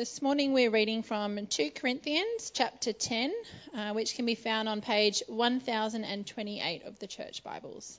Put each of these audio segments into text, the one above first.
This morning we're reading from 2 Corinthians chapter 10, which can be found on page 1028 of the Church Bibles.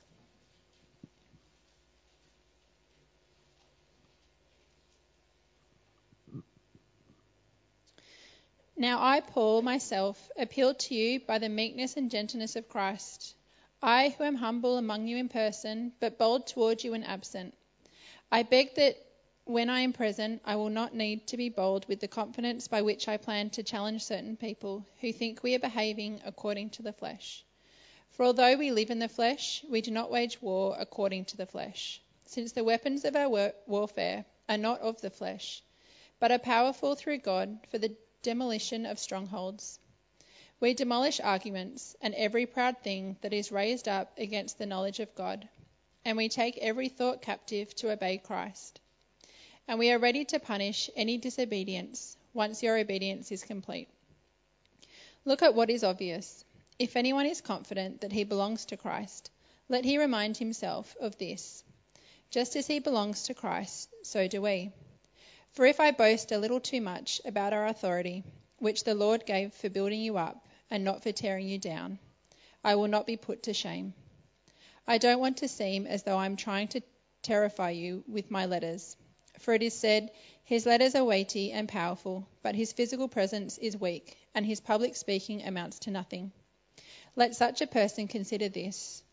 Now I, Paul, myself, appeal to you by the meekness and gentleness of Christ. I, who am humble among you in person, but bold toward you when absent. I beg that when I am present, I will not need to be bold with the confidence by which I plan to challenge certain people who think we are behaving according to the flesh. For although we live in the flesh, we do not wage war according to the flesh, since the weapons of our warfare are not of the flesh, but are powerful through God for the demolition of strongholds. We demolish arguments and every proud thing that is raised up against the knowledge of God, and we take every thought captive to obey Christ. And we are ready to punish any disobedience once your obedience is complete. Look at what is obvious. If anyone is confident that he belongs to Christ, let he remind himself of this. Just as he belongs to Christ, so do we. For if I boast a little too much about our authority, which the Lord gave for building you up and not for tearing you down, I will not be put to shame. I don't want to seem as though I'm trying to terrify you with my letters. For it is said, his letters are weighty and powerful, but his physical presence is weak, and his public speaking amounts to nothing. Let such a person consider this.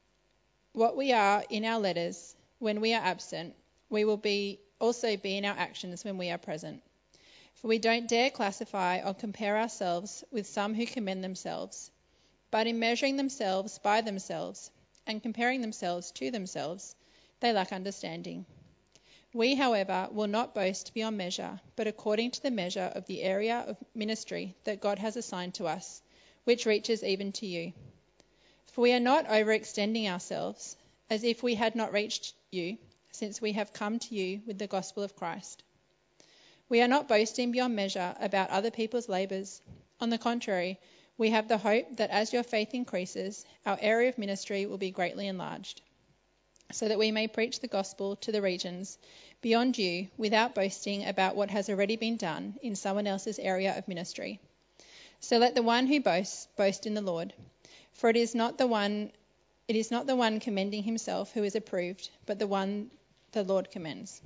What we are in our letters when we are absent, we will also be in our actions when we are present. For we don't dare classify or compare ourselves with some who commend themselves, but in measuring themselves by themselves and comparing themselves to themselves, they lack understanding. We, however, will not boast beyond measure, but according to the measure of the area of ministry that God has assigned to us, which reaches even to you. For we are not overextending ourselves, as if we had not reached you, since we have come to you with the gospel of Christ. We are not boasting beyond measure about other people's labours. On the contrary, we have the hope that as your faith increases, our area of ministry will be greatly enlarged, so that we may preach the gospel to the regions beyond you without boasting about what has already been done in someone else's area of ministry. So let the one who boasts boast in the Lord. For it is not the one commending himself who is approved, but the one the Lord commends.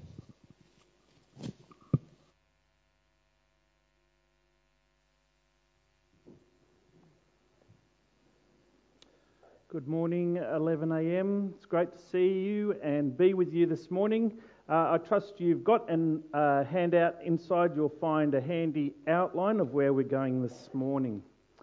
Good morning, 11 a.m. It's great to see you and be with you this morning. I trust you've got a handout inside. You'll find a handy outline of where we're going this morning.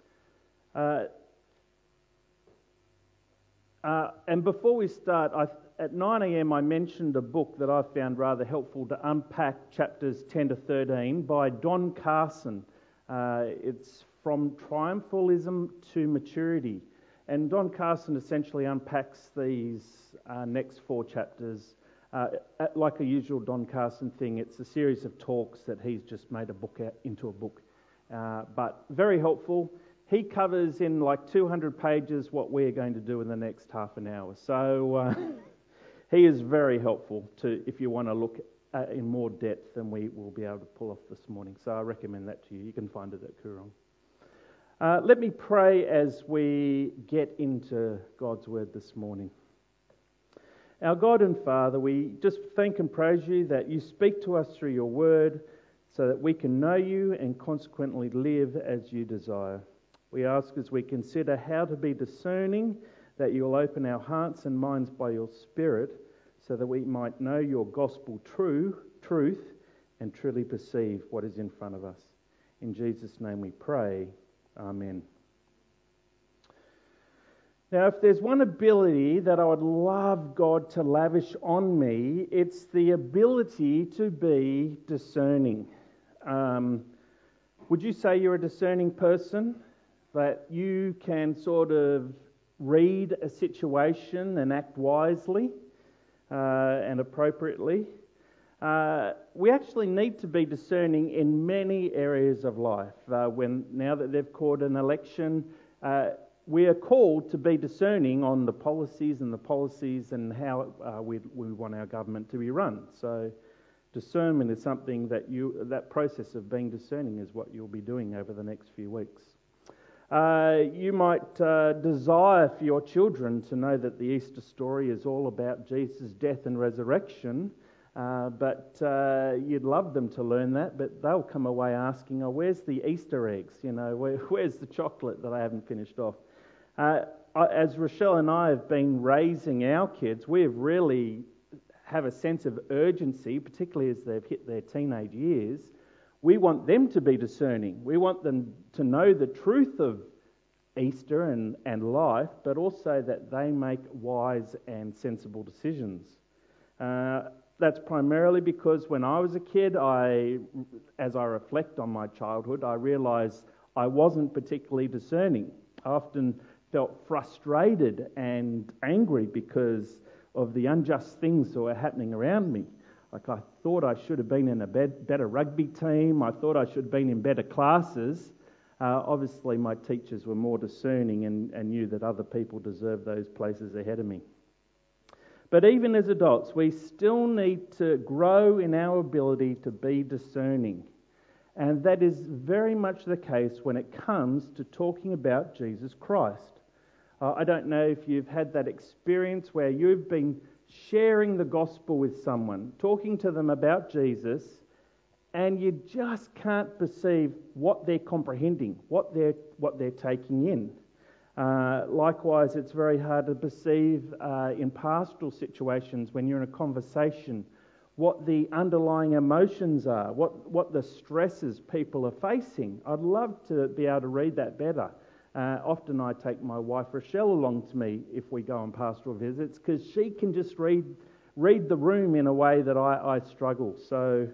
And before we start, at 9 a.m. I mentioned a book that I found rather helpful to unpack chapters 10 to 13 by Don Carson. It's From Triumphalism to Maturity. And Don Carson essentially unpacks these next 4 chapters like a usual Don Carson thing. It's a series of talks that he's just made a book into a book. But very helpful. He covers in like 200 pages what we're going to do in the next half an hour. So he is very helpful if you want to look in more depth than we will be able to pull off this morning. So I recommend that to you. You can find it at Koorong. Let me pray as we get into God's Word this morning. Our God and Father, we just thank and praise you that you speak to us through your Word so that we can know you and consequently live as you desire. We ask as we consider how to be discerning that you'll open our hearts and minds by your Spirit so that we might know your gospel truth and truly perceive what is in front of us. In Jesus' name we pray. Amen. Now, if there's one ability that I would love God to lavish on me, it's the ability to be discerning. Would you say you're a discerning person? That you can sort of read a situation and act wisely and appropriately? We actually need to be discerning in many areas of life. Now that they've called an election, we are called to be discerning on the policies and how we want our government to be run. So Discernment is something that process of being discerning is what you'll be doing over the next few weeks. You might desire for your children to know that the Easter story is all about Jesus' death and resurrection, but you'd love them to learn that, but they'll come away asking, where's the Easter eggs? Where's the chocolate that I haven't finished off? As Rochelle and I have been raising our kids, we have really have a sense of urgency, particularly as they've hit their teenage years. We want them to be discerning. We want them to know the truth of Easter and life, but also that they make wise and sensible decisions. That's primarily because when I was a kid, as I reflect on my childhood, I realised I wasn't particularly discerning. I often felt frustrated and angry because of the unjust things that were happening around me. Like I thought I should have been in a better rugby team. I thought I should have been in better classes. Obviously, my teachers were more discerning and knew that other people deserved those places ahead of me. But even as adults, we still need to grow in our ability to be discerning. And that is very much the case when it comes to talking about Jesus Christ. I don't know if you've had that experience where you've been sharing the gospel with someone, talking to them about Jesus, and you just can't perceive what they're comprehending, what they're taking in. Likewise, it's very hard to perceive in pastoral situations when you're in a conversation what the underlying emotions are, what the stresses people are facing. I'd love to be able to read that better. Often I take my wife Rochelle along to me if we go on pastoral visits, because she can just read the room in a way that I struggle. So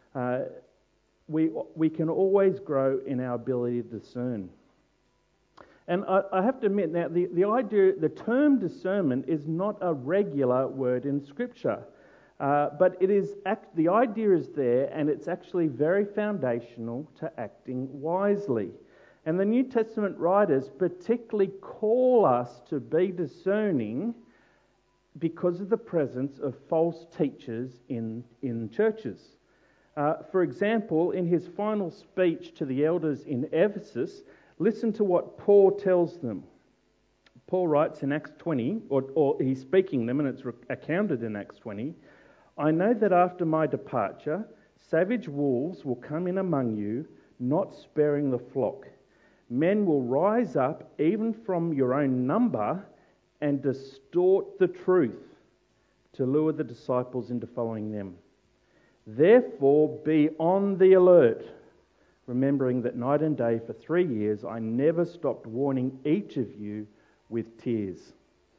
we can always grow in our ability to discern. And I have to admit now, the term discernment is not a regular word in Scripture, but it is the idea is there, and it's actually very foundational to acting wisely. And the New Testament writers particularly call us to be discerning because of the presence of false teachers in churches. For example, in his final speech to the elders in Ephesus, listen to what Paul tells them. Paul writes in Acts 20, or he's speaking them, and it's accounted in Acts 20, "I know that after my departure, savage wolves will come in among you, not sparing the flock. Men will rise up, even from your own number, and distort the truth to lure the disciples into following them. Therefore, be on the alert, remembering that night and day for 3 years I never stopped warning each of you with tears."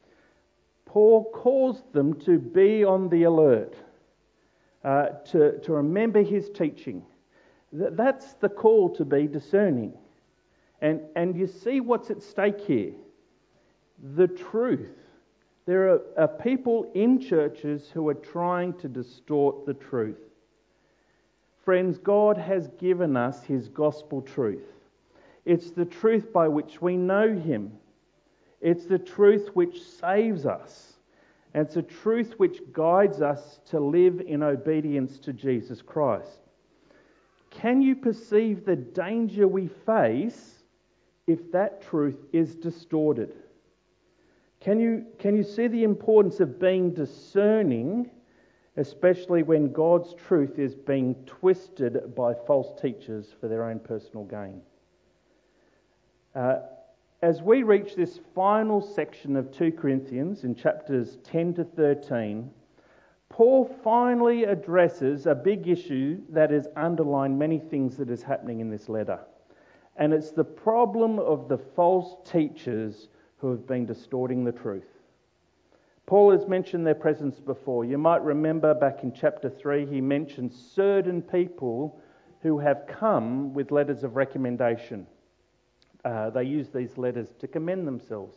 Paul calls them to be on the alert, to remember his teaching. That's the call to be discerning. And you see what's at stake here. The truth. There are people in churches who are trying to distort the truth. Friends, God has given us his gospel truth. It's the truth by which we know him. It's the truth which saves us. And it's a truth which guides us to live in obedience to Jesus Christ. Can you perceive the danger we face if that truth is distorted? Can you see the importance of being discerning, especially when God's truth is being twisted by false teachers for their own personal gain? As we reach this final section of 2 Corinthians in chapters 10 to 13, Paul finally addresses a big issue that has underlined many things that is happening in this letter. And it's the problem of the false teachers who have been distorting the truth. Paul has mentioned their presence before. You might remember back in chapter 3, he mentioned certain people who have come with letters of recommendation. They use these letters to commend themselves.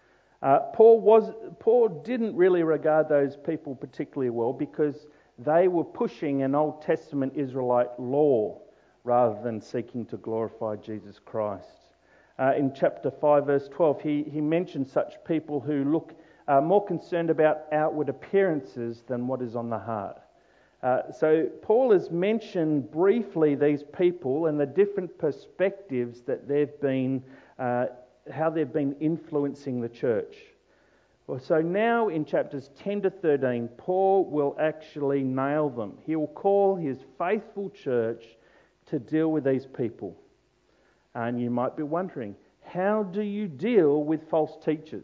Paul didn't really regard those people particularly well because they were pushing an Old Testament Israelite law rather than seeking to glorify Jesus Christ. In chapter 5, verse 12, he mentioned such people who look more concerned about outward appearances than what is on the heart. So Paul has mentioned briefly these people and the different perspectives that they've been, how they've been influencing the church. Well, so now in chapters 10 to 13, Paul will actually nail them. He will call his faithful church to deal with these people. And you might be wondering, how do you deal with false teachers?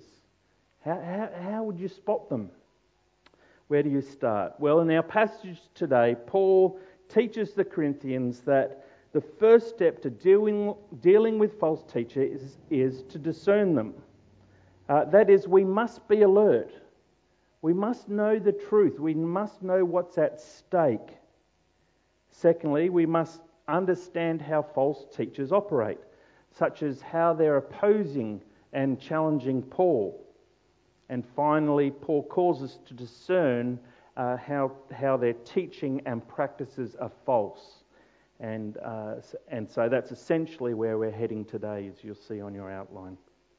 How would you spot them? Where do you start? Well, in our passage today, Paul teaches the Corinthians that the first step to dealing with false teachers is to discern them. That is, we must be alert. We must know the truth. We must know what's at stake. Secondly, we must understand how false teachers operate, such as how they're opposing and challenging Paul. And finally, Paul calls us to discern how their teaching and practices are false. And so that's essentially where we're heading today, as you'll see on your outline.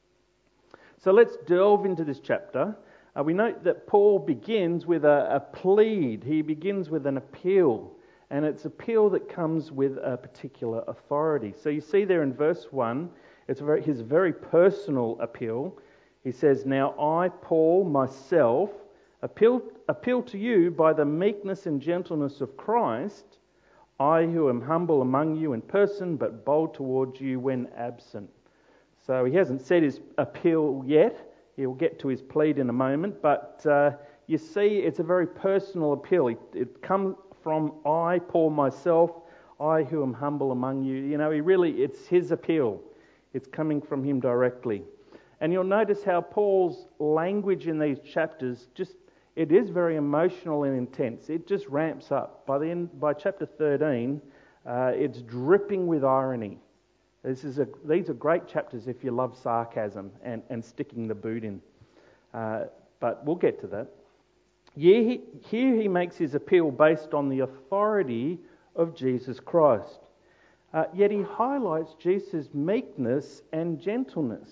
So let's delve into this chapter. We note that Paul begins with a plead. He begins with an appeal. And it's an appeal that comes with a particular authority. So you see there in verse 1, it's his very personal appeal. He says, "Now I, Paul, myself, appeal to you by the meekness and gentleness of Christ, I who am humble among you in person, but bold towards you when absent." So he hasn't said his appeal yet. He'll get to his plead in a moment. But you see, it's a very personal appeal. It comes from I, Paul, myself, I who am humble among you. You know, it's his appeal. It's coming from him directly. And you'll notice how Paul's language in these chapters it is very emotional and intense. It just ramps up. By chapter 13, it's dripping with irony. These are great chapters if you love sarcasm and sticking the boot in. But we'll get to that. Here he makes his appeal based on the authority of Jesus Christ. Yet he highlights Jesus' meekness and gentleness.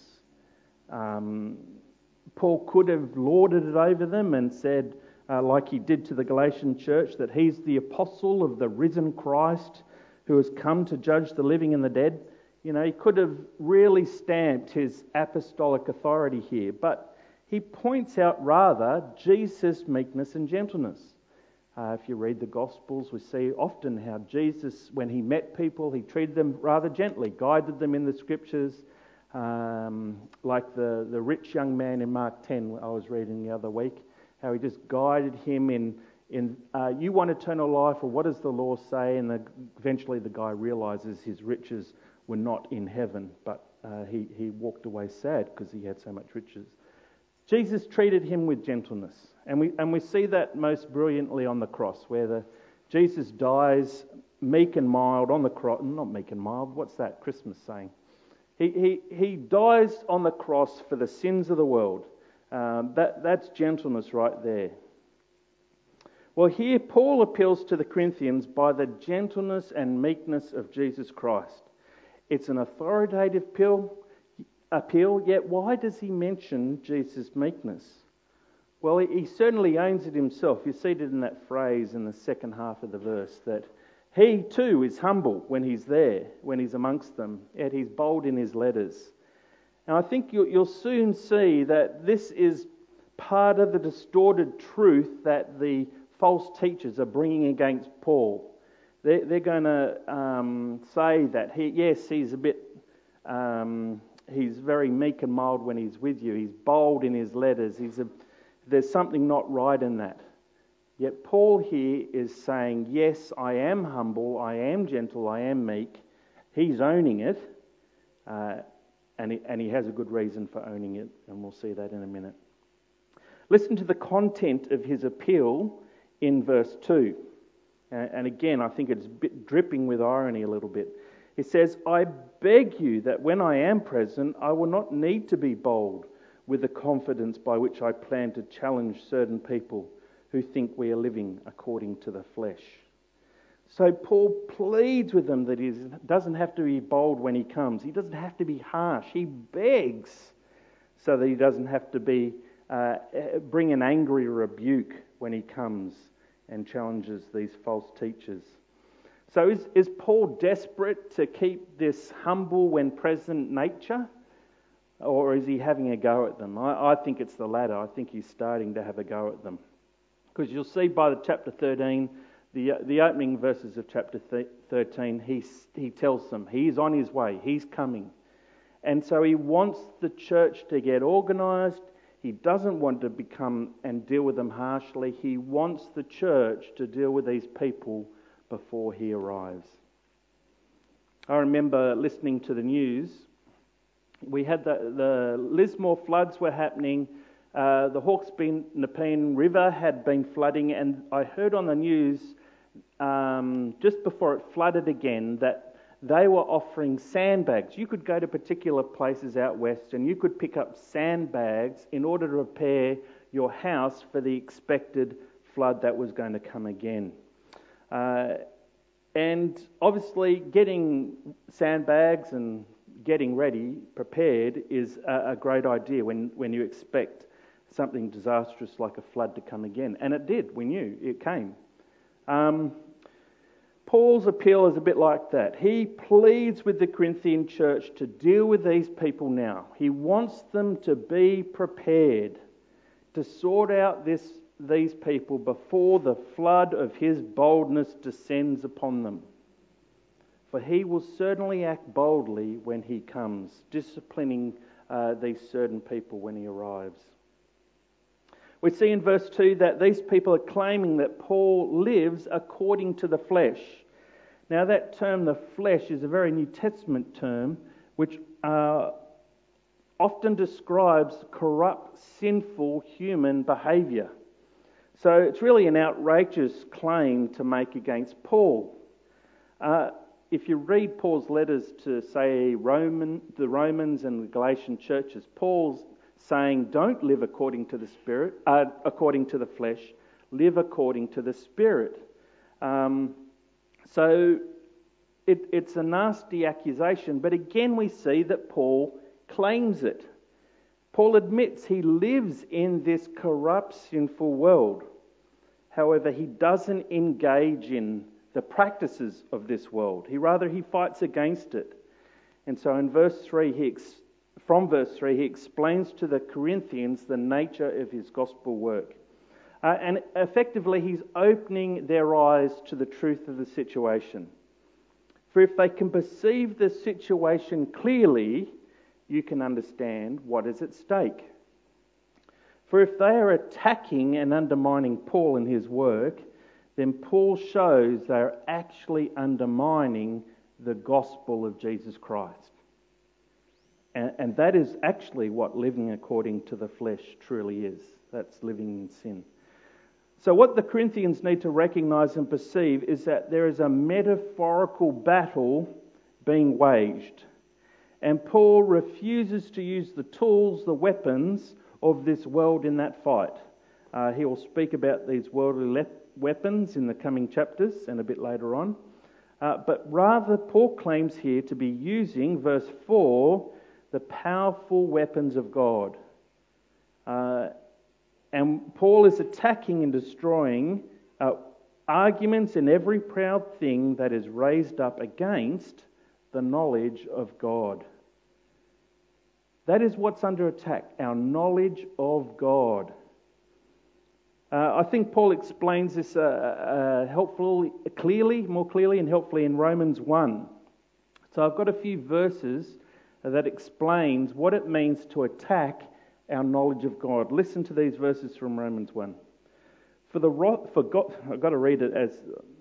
Paul could have lorded it over them and said, like he did to the Galatian church, that he's the apostle of the risen Christ who has come to judge the living and the dead. You know, he could have really stamped his apostolic authority here, but he points out rather Jesus' meekness and gentleness. If you read the Gospels, we see often how Jesus, when he met people, he treated them rather gently, guided them in the Scriptures, like the rich young man in Mark 10 I was reading the other week, how he just guided him in you want eternal life, or what does the law say? And eventually the guy realizes his riches were not in heaven, but he walked away sad because he had so much riches. Jesus treated him with gentleness, and we see that most brilliantly on the cross, where Jesus dies meek and mild on the cross. Not meek and mild. What's that Christmas saying? He dies on the cross for the sins of the world. That's gentleness right there. Well, here Paul appeals to the Corinthians by the gentleness and meekness of Jesus Christ. It's an authoritative appeal, yet why does he mention Jesus' meekness? Well, he certainly owns it himself. You see it in that phrase in the second half of the verse, that he too is humble when he's there, when he's amongst them, yet he's bold in his letters. And I think you'll soon see that this is part of the distorted truth that the false teachers are bringing against Paul. They're going to say that he's a bit... he's very meek and mild when he's with you. He's bold in his letters. There's something not right in that. Yet Paul here is saying, yes, I am humble, I am gentle, I am meek. He's owning it, and he has a good reason for owning it, and we'll see that in a minute. Listen to the content of his appeal in verse 2. And again, I think it's a bit dripping with irony a little bit. He says, I beg you that when I am present, I will not need to be bold with the confidence by which I plan to challenge certain people who think we are living according to the flesh. So Paul pleads with them that he doesn't have to be bold when he comes. He doesn't have to be harsh. He begs so that he doesn't have to bring an angry rebuke when he comes. and challenges these false teachers. So is Paul desperate to keep this humble when present nature? Or is he having a go at them? I think it's the latter. I think he's starting to have a go at them. Because you'll see by the chapter 13, the opening verses of chapter 13, he tells them he's on his way, he's coming. And so he wants the church to get organised. He doesn't want to become and deal with them harshly. He wants the church to deal with these people before he arrives. I remember listening to the news. We had the Lismore floods were happening. The Hawkesbury Nepean River had been flooding, and I heard on the news just before it flooded again that they were offering sandbags. You could go to particular places out west and you could pick up sandbags in order to repair your house for the expected flood that was going to come again. And obviously getting sandbags and getting ready, prepared, is a great idea when you expect something disastrous like a flood to come again. And it did. We knew it came. Paul's appeal is a bit like that. He pleads with the Corinthian church to deal with these people now. He wants them to be prepared to sort out these people before the flood of his boldness descends upon them. For he will certainly act boldly when he comes, disciplining these certain people when he arrives. We see in verse 2 that these people are claiming that Paul lives according to the flesh. Now that term, the flesh, is a very New Testament term which often describes corrupt, sinful human behaviour. So it's really an outrageous claim to make against Paul. If you read Paul's letters to, say, the Romans and the Galatian churches, Paul's saying, don't live according to the Spirit, according to the flesh, live according to the Spirit. So it's a nasty accusation, but again we see that Paul claims it. Paul admits he lives in this corrupt, sinful world. However, he doesn't engage in the practices of this world. He fights against it. And so in verse 3, from verse 3, he explains to the Corinthians the nature of his gospel work. And effectively, he's opening their eyes to the truth of the situation. For if they can perceive the situation clearly, you can understand what is at stake. For if they are attacking and undermining Paul and his work, then Paul shows they are actually undermining the gospel of Jesus Christ. And that is actually what living according to the flesh truly is. That's living in sin. So what the Corinthians need to recognise and perceive is that there is a metaphorical battle being waged. And Paul refuses to use the tools, the weapons of this world in that fight. He will speak about these worldly weapons in the coming chapters and a bit later on. But rather, Paul claims here to be using, verse 4, the powerful weapons of God. And Paul is attacking and destroying arguments and every proud thing that is raised up against the knowledge of God. That is what's under attack, our knowledge of God. I think Paul explains this more clearly and helpfully in Romans 1. So I've got a few verses that explains what it means to attack our knowledge of God. Listen to these verses from Romans 1. I've got to read it as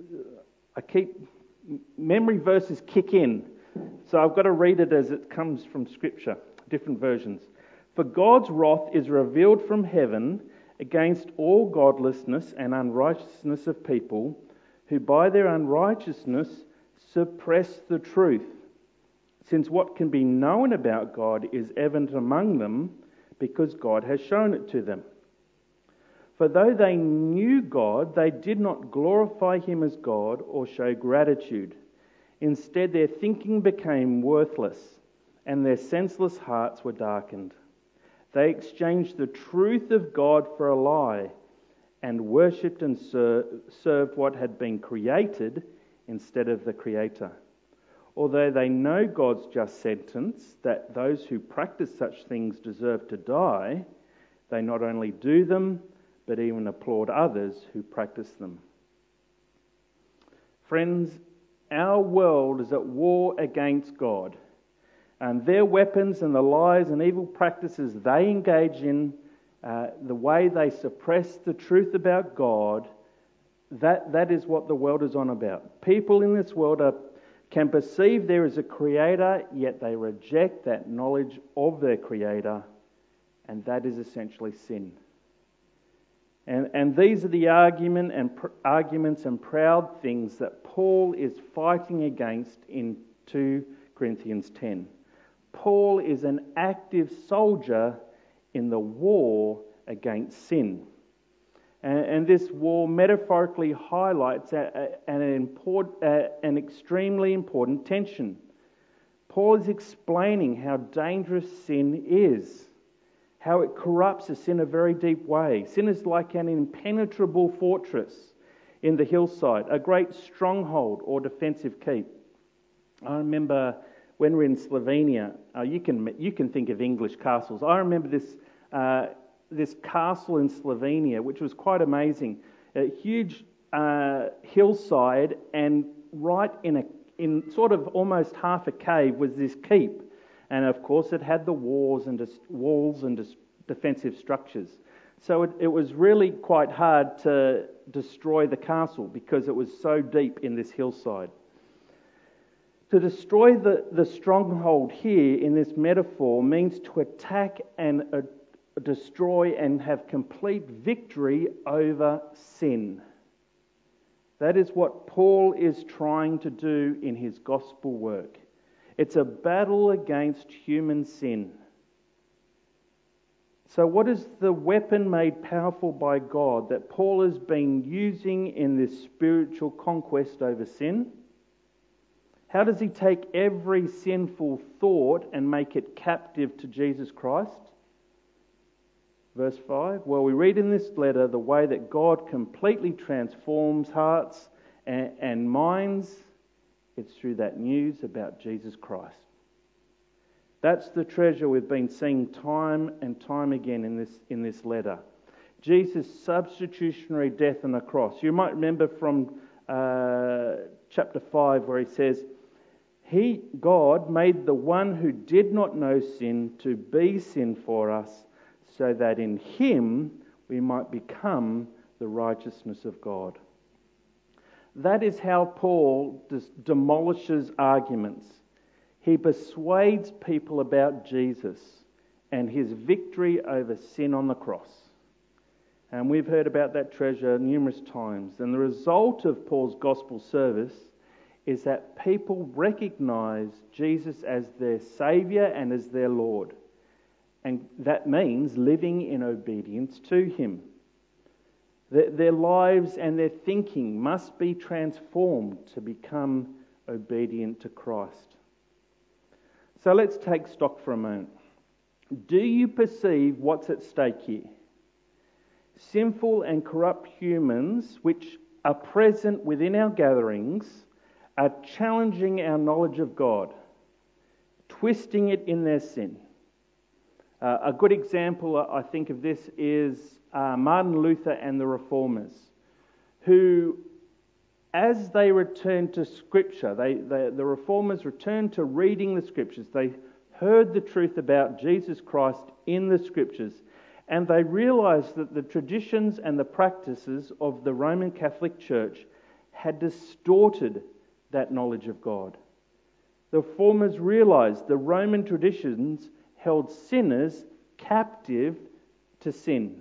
memory verses kick in. So I've got to read it as it comes from Scripture, different versions. For God's wrath is revealed from heaven against all godlessness and unrighteousness of people who by their unrighteousness suppress the truth, since what can be known about God is evident among them because God has shown it to them. For though they knew God, they did not glorify him as God or show gratitude. Instead, their thinking became worthless and their senseless hearts were darkened. They exchanged the truth of God for a lie and worshipped and served what had been created instead of the Creator. Although they know God's just sentence that those who practice such things deserve to die, they not only do them, but even applaud others who practice them. Friends, our world is at war against God, and their weapons and the lies and evil practices they engage in, the way they suppress the truth about God, that is what the world is on about. People in this world can perceive there is a Creator, yet they reject that knowledge of their Creator, and that is essentially sin. And these are the arguments and proud things that Paul is fighting against in 2 Corinthians 10. Paul is an active soldier in the war against sin. And this war metaphorically highlights an extremely important tension. Paul is explaining how dangerous sin is, how it corrupts us in a very deep way. Sin is like an impenetrable fortress in the hillside, a great stronghold or defensive keep. I remember when we were in Slovenia, you can think of English castles. I remember this castle in Slovenia, which was quite amazing. A huge hillside, and right in sort of almost half a cave was this keep. And of course it had the walls and defensive structures. So it was really quite hard to destroy the castle because it was so deep in this hillside. To destroy the stronghold here in this metaphor means to attack and destroy and have complete victory over sin. That is what Paul is trying to do in his gospel work. It's a battle against human sin. So what is the weapon made powerful by God that Paul has been using in this spiritual conquest over sin? How does he take every sinful thought and make it captive to Jesus Christ? Verse 5, well, we read in this letter the way that God completely transforms hearts and minds. It's through that news about Jesus Christ. That's the treasure we've been seeing time and time again in this letter. Jesus' substitutionary death on the cross. You might remember from chapter 5 where he says, God made the one who did not know sin to be sin for us, so that in him we might become the righteousness of God. That is how Paul demolishes arguments. He persuades people about Jesus and his victory over sin on the cross. And we've heard about that treasure numerous times. And the result of Paul's gospel service is that people recognise Jesus as their Saviour and as their Lord. And that means living in obedience to him. Their lives and their thinking must be transformed to become obedient to Christ. So let's take stock for a moment. Do you perceive what's at stake here? Sinful and corrupt humans, which are present within our gatherings, are challenging our knowledge of God, twisting it in their sin. A good example, I think, of this is Martin Luther and the Reformers, who, as they returned to Scripture, the Reformers returned to reading the Scriptures. They heard the truth about Jesus Christ in the Scriptures, and they realised that the traditions and the practices of the Roman Catholic Church had distorted that knowledge of God. The Reformers realised the Roman traditions held sinners captive to sin.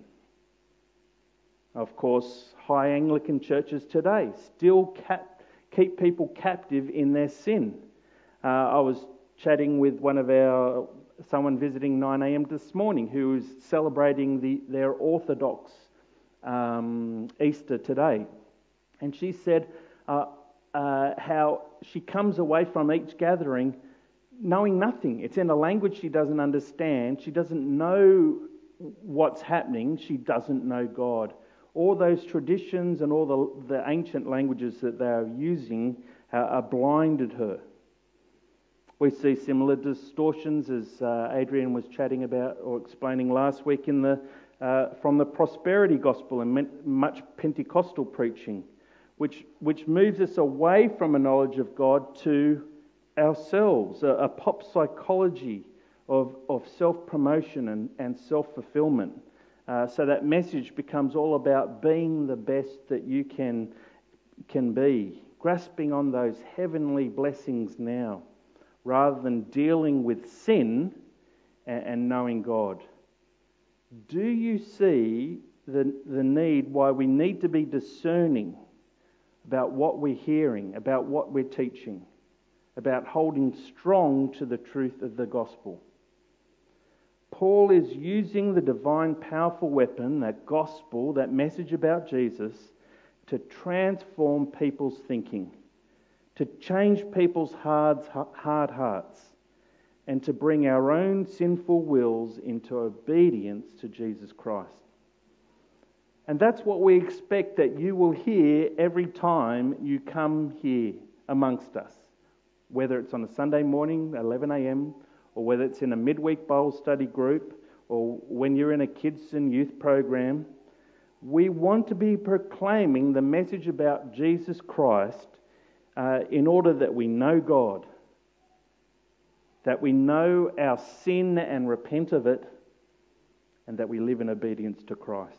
Of course, high Anglican churches today still keep people captive in their sin. I was chatting with someone visiting 9am this morning who was celebrating their Orthodox Easter today. And she said how she comes away from each gathering knowing nothing. It's in a language she doesn't understand. She doesn't know what's happening. She doesn't know God. All those traditions and all the ancient languages that they are using are blinded her. We see similar distortions, as Adrian was chatting about or explaining last week, from the prosperity gospel and much Pentecostal preaching, which moves us away from a knowledge of God to ourselves, a pop psychology of self-promotion and self-fulfillment. So that message becomes all about being the best that you can be, grasping on those heavenly blessings now, rather than dealing with sin and knowing God. Do you see the need, why we need to be discerning about what we're hearing, about what we're teaching, about holding strong to the truth of the gospel? Paul is using the divine powerful weapon, that gospel, that message about Jesus, to transform people's thinking, to change people's hard hearts, and to bring our own sinful wills into obedience to Jesus Christ. And that's what we expect that you will hear every time you come here amongst us, whether it's on a Sunday morning, 11 a.m, or whether it's in a midweek Bible study group, or when you're in a kids and youth program. We want to be proclaiming the message about Jesus Christ in order that we know God, that we know our sin and repent of it, and that we live in obedience to Christ.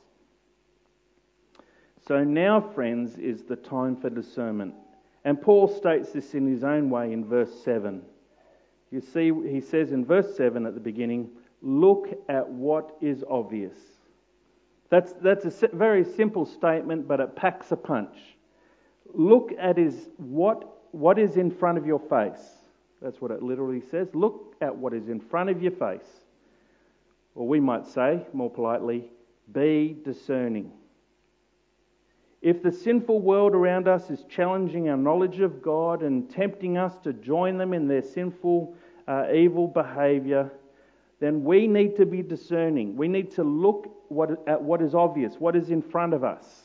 So now, friends, is the time for discernment. And Paul states this in his own way in verse 7. You see, he says in verse 7 at the beginning, look at what is obvious. That's a very simple statement, but it packs a punch. Look at what is in front of your face. That's what it literally says. Look at what is in front of your face. Or we might say, more politely, be discerning. If the sinful world around us is challenging our knowledge of God and tempting us to join them in their sinful, evil behaviour, then we need to be discerning. We need to look at what is obvious, what is in front of us.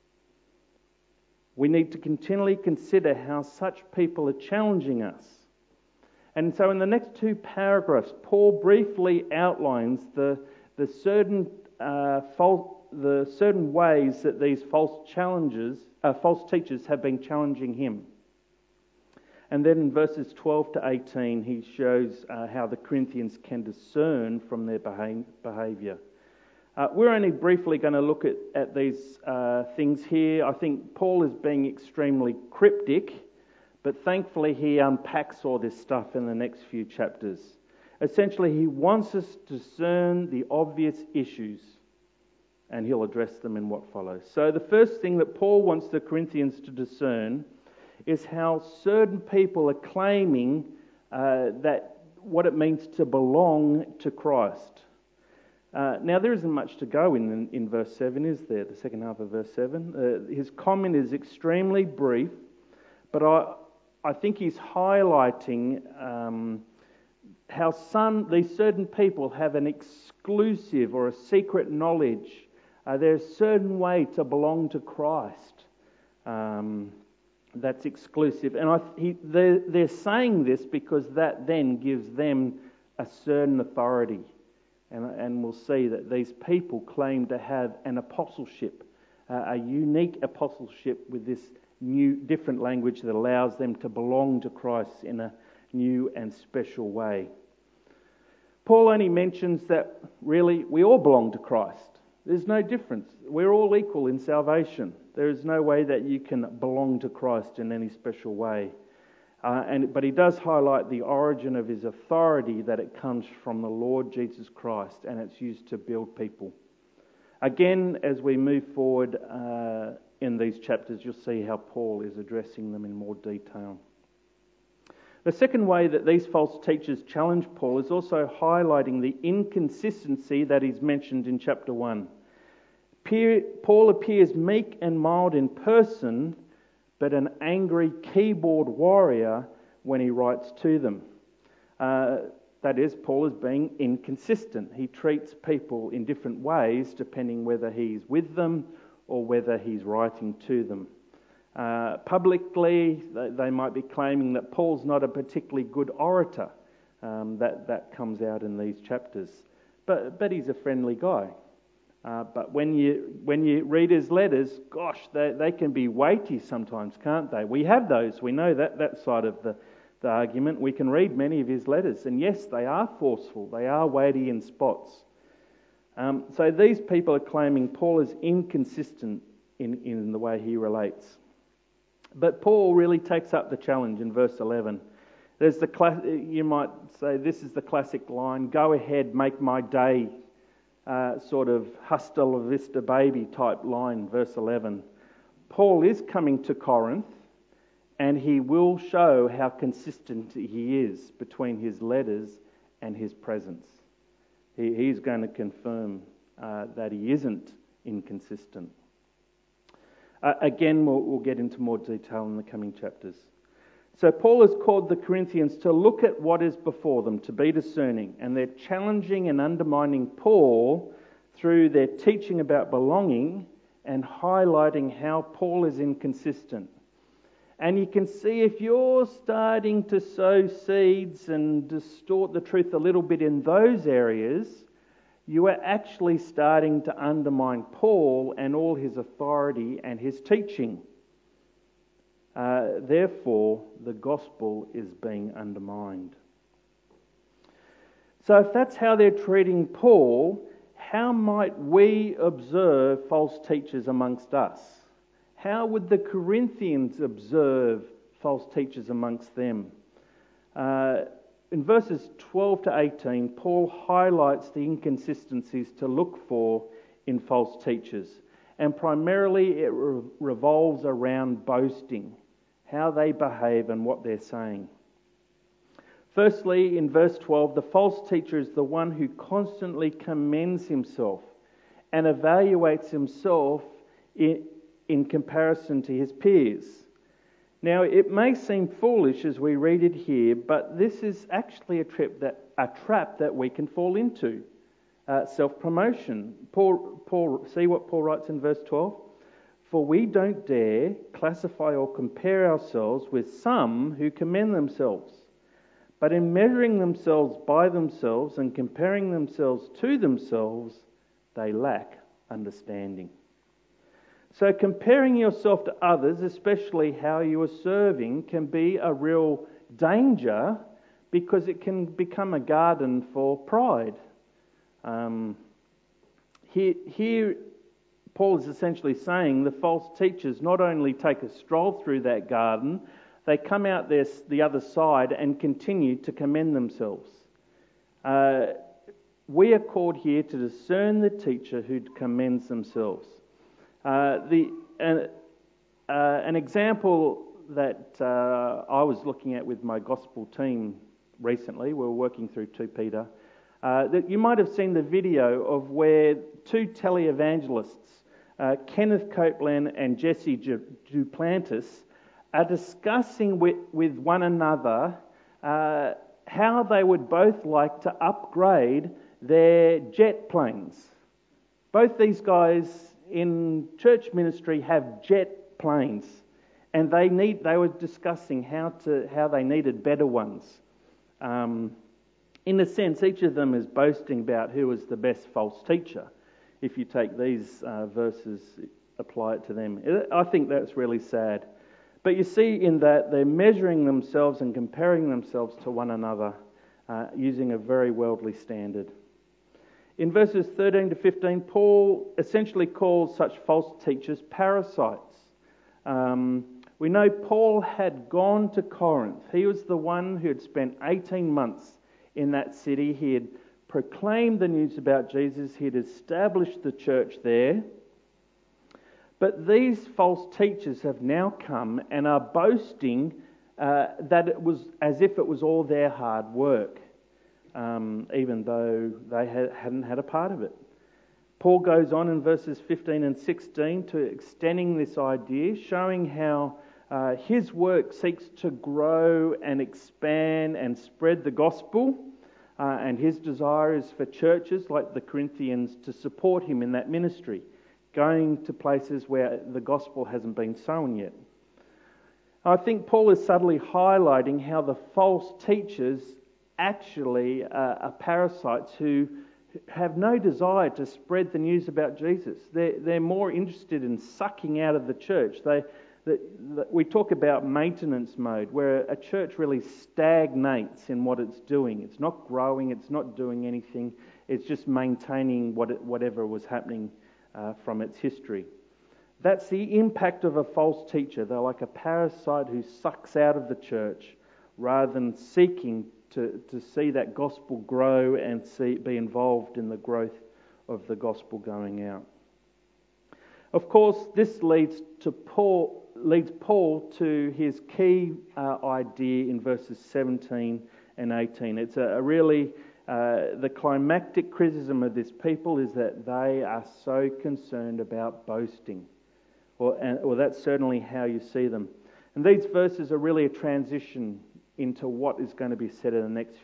We need to continually consider how such people are challenging us. And so in the next two paragraphs, Paul briefly outlines the certain ways that these false teachers have been challenging him. And then in verses 12 to 18, he shows how the Corinthians can discern from their behaviour. We're only briefly going to look at these things here. I think Paul is being extremely cryptic, but thankfully he unpacks all this stuff in the next few chapters. Essentially, he wants us to discern the obvious issues, and he'll address them in what follows. So the first thing that Paul wants the Corinthians to discern is how certain people are claiming that what it means to belong to Christ. Now, there isn't much to go in verse 7, is there? The second half of verse 7. His comment is extremely brief, but I think he's highlighting how these certain people have an exclusive or a secret knowledge. There's a certain way to belong to Christ that's exclusive. And they're saying this because that then gives them a certain authority. And we'll see that these people claim to have an apostleship, a unique apostleship with this new, different language that allows them to belong to Christ in a new and special way. Paul only mentions that really we all belong to Christ. There's no difference. We're all equal in salvation. There is no way that you can belong to Christ in any special way. But he does highlight the origin of his authority, that it comes from the Lord Jesus Christ, and it's used to build people. Again, as we move forward in these chapters, you'll see how Paul is addressing them in more detail. The second way that these false teachers challenge Paul is also highlighting the inconsistency that is mentioned in chapter 1. Paul appears meek and mild in person, but an angry keyboard warrior when he writes to them. That is, Paul is being inconsistent. He treats people in different ways depending whether he's with them or whether he's writing to them. Publicly, they might be claiming that Paul's not a particularly good orator. That comes out in these chapters. But he's a friendly guy. But when you read his letters, gosh, they can be weighty sometimes, can't they? We have those. We know that side of the argument. We can read many of his letters, and yes, they are forceful. They are weighty in spots. So these people are claiming Paul is inconsistent in the way he relates. But Paul really takes up the challenge in verse 11. There's you might say this is the classic line, "Go ahead, make my day," sort of hasta la vista baby type line, verse 11. Paul is coming to Corinth, and he will show how consistent he is between his letters and his presence. He's going to confirm that he isn't inconsistent. Again, we'll get into more detail in the coming chapters. So Paul has called the Corinthians to look at what is before them, to be discerning, and they're challenging and undermining Paul through their teaching about belonging and highlighting how Paul is inconsistent. And you can see if you're starting to sow seeds and distort the truth a little bit in those areas, you are actually starting to undermine Paul and all his authority and his teaching. Therefore, the gospel is being undermined. So if that's how they're treating Paul, how might we observe false teachers amongst us? How would the Corinthians observe false teachers amongst them? In verses 12 to 18, Paul highlights the inconsistencies to look for in false teachers. And primarily it revolves around boasting, how they behave and what they're saying. Firstly, in verse 12, the false teacher is the one who constantly commends himself and evaluates himself in comparison to his peers. Now, it may seem foolish as we read it here, but this is actually a trap that we can fall into. Self-promotion. Paul, see what Paul writes in verse 12? For we don't dare classify or compare ourselves with some who commend themselves. But in measuring themselves by themselves and comparing themselves to themselves, they lack understanding. So comparing yourself to others, especially how you are serving, can be a real danger because it can become a garden for pride. Here Paul is essentially saying the false teachers not only take a stroll through that garden, they come out the other side and continue to commend themselves. We are called here to discern the teacher who commends themselves. An example that I was looking at with my gospel team recently, we were working through 2 Peter, that you might have seen the video of where 2 televangelists, Kenneth Copeland and Jesse Duplantis, are discussing with one another how they would both like to upgrade their jet planes. Both these guys in church ministry have jet planes, and they were discussing how they needed better ones. In a sense, each of them is boasting about who is the best false teacher. If you take these verses, apply it to them, I think that's really sad. But you see in that they're measuring themselves and comparing themselves to one another using a very worldly standard. In verses 13 to 15, Paul essentially calls such false teachers parasites. We know Paul had gone to Corinth. He was the one who had spent 18 months in that city. He had proclaimed the news about Jesus. He had established the church there. But these false teachers have now come and are boasting that it was as if it was all their hard work, even though they hadn't had a part of it. Paul goes on in verses 15 and 16 to extending this idea, showing how his work seeks to grow and expand and spread the gospel, and his desire is for churches like the Corinthians to support him in that ministry, going to places where the gospel hasn't been sown yet. I think Paul is subtly highlighting how the false teachers actually are parasites who have no desire to spread the news about Jesus. They're more interested in sucking out of the church. We talk about maintenance mode, where a church really stagnates in what it's doing. It's not growing, it's not doing anything, it's just maintaining whatever was happening from its history. That's the impact of a false teacher. They're like a parasite who sucks out of the church rather than seeking to see that gospel grow and be involved in the growth of the gospel going out. Of course, this leads Paul to his key idea in verses 17 and 18. It's the climactic criticism of this people is that they are so concerned about boasting. Or that's certainly how you see them. And these verses are really a transition into what is going to be said in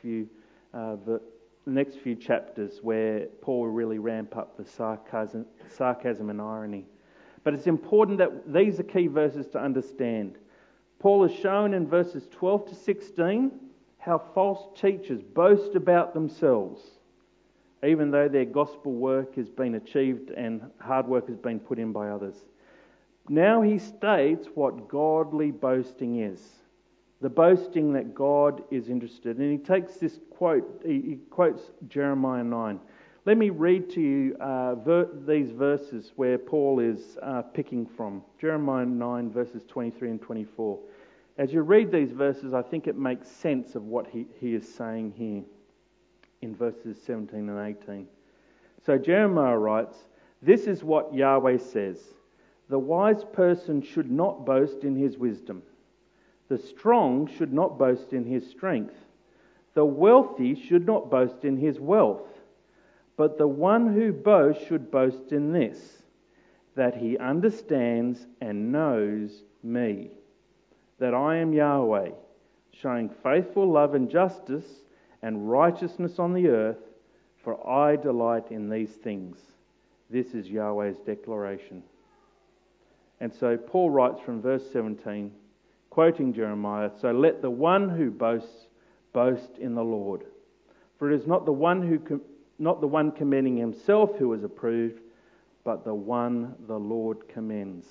the next few chapters, where Paul will really ramp up the sarcasm and irony. But it's important that these are key verses to understand. Paul has shown in verses 12 to 16 how false teachers boast about themselves, even though their gospel work has been achieved and hard work has been put in by others. Now he states what godly boasting is, the boasting that God is interested in. And he takes this quote, he quotes Jeremiah 9. Let me read to you these verses where Paul is picking from. Jeremiah 9 verses 23 and 24. As you read these verses, I think it makes sense of what he is saying here in verses 17 and 18. So Jeremiah writes, "This is what Yahweh says. The wise person should not boast in his wisdom. The strong should not boast in his strength. The wealthy should not boast in his wealth. But the one who boasts should boast in this, that he understands and knows me, that I am Yahweh, showing faithful love and justice and righteousness on the earth, for I delight in these things." This is Yahweh's declaration. And so Paul writes from verse 17, quoting Jeremiah, "So let the one who boasts boast in the Lord. For it is not the one commending himself who is approved, but the one the Lord commends."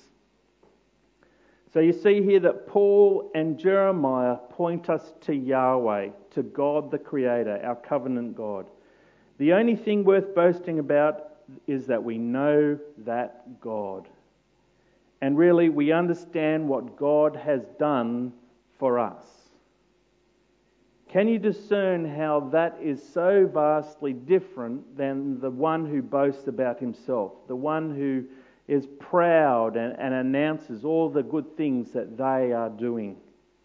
So you see here that Paul and Jeremiah point us to Yahweh, to God the Creator, our covenant God. The only thing worth boasting about is that we know that God. And really, we understand what God has done for us. Can you discern how that is so vastly different than the one who boasts about himself, the one who is proud and announces all the good things that they are doing?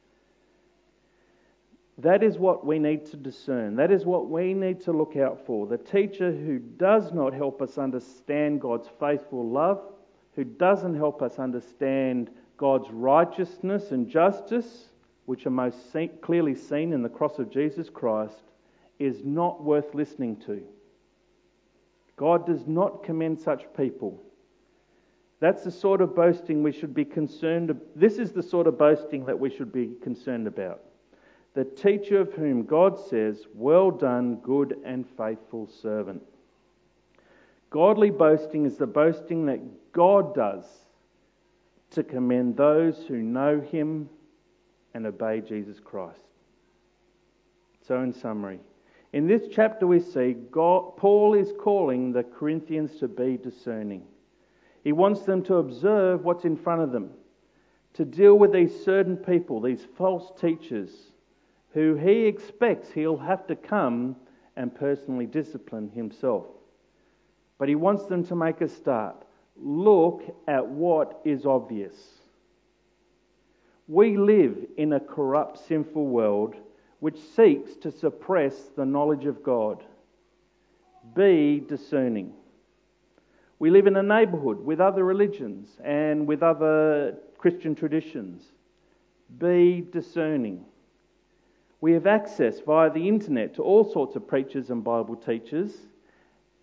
That is what we need to discern. That is what we need to look out for. The teacher who does not help us understand God's faithful love, who doesn't help us understand God's righteousness and justice, which are most clearly seen in the cross of Jesus Christ, is not worth listening to. God does not commend such people. That's the sort of boasting we should be concerned about. This is the sort of boasting that we should be concerned about. The teacher of whom God says, "Well done, good and faithful servant." Godly boasting is the boasting that God does to commend those who know Him and obey Jesus Christ. So in summary, in this chapter we see Paul is calling the Corinthians to be discerning. He wants them to observe what's in front of them, to deal with these certain people, these false teachers, who he expects he'll have to come and personally discipline himself. But he wants them to make a start. Look at what is obvious. We live in a corrupt, sinful world which seeks to suppress the knowledge of God. Be discerning. We live in a neighbourhood with other religions and with other Christian traditions. Be discerning. We have access via the internet to all sorts of preachers and Bible teachers,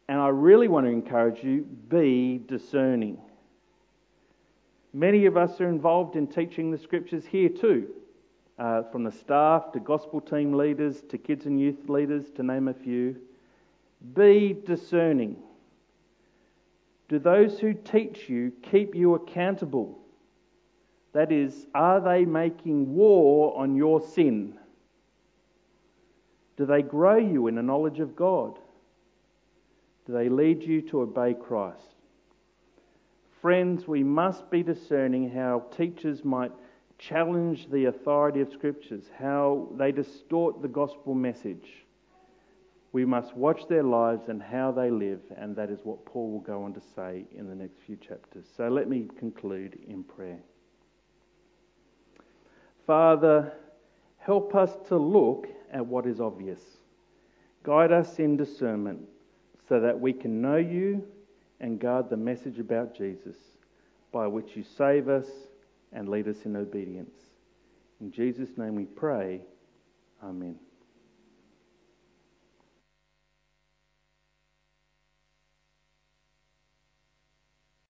And I really want to encourage you, be discerning. Many of us are involved in teaching the Scriptures here too, from the staff to gospel team leaders to kids and youth leaders, to name a few. Be discerning. Do those who teach you keep you accountable? That is, are they making war on your sin? Do they grow you in a knowledge of God? Do they lead you to obey Christ? Friends, we must be discerning how teachers might challenge the authority of Scriptures, how they distort the gospel message. We must watch their lives and how they live, and that is what Paul will go on to say in the next few chapters. So let me conclude in prayer. Father, help us to look at what is obvious. Guide us in discernment so that we can know you and guard the message about Jesus, by which you save us and lead us in obedience. In Jesus' name we pray. Amen.